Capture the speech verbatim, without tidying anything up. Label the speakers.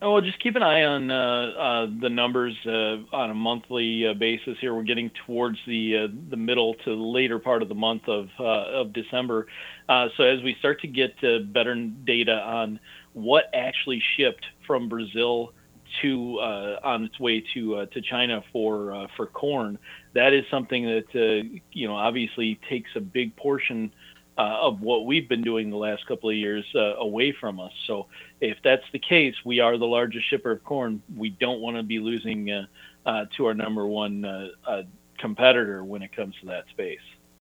Speaker 1: Oh, just keep an eye on uh, uh, the numbers uh, on a monthly uh, basis. Here, we're getting towards the uh, the middle to later part of the month of uh, of December. Uh, so as we start to get uh, better data on what actually shipped from Brazil to uh, on its way to uh, to China for uh, for corn, that is something that uh, you know obviously takes a big portion uh, of what we've been doing the last couple of years uh, away from us. So if that's the case, we are the largest shipper of corn. We don't want to be losing uh, uh, to our number one uh, uh, competitor when it comes to that space.